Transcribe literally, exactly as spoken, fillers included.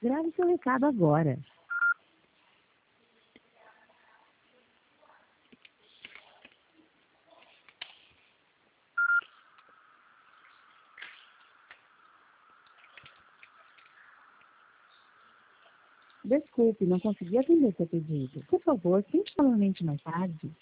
Grave seu recado agora. Desculpe, não consegui atender seu pedido. Por favor, tente novamente mais tarde.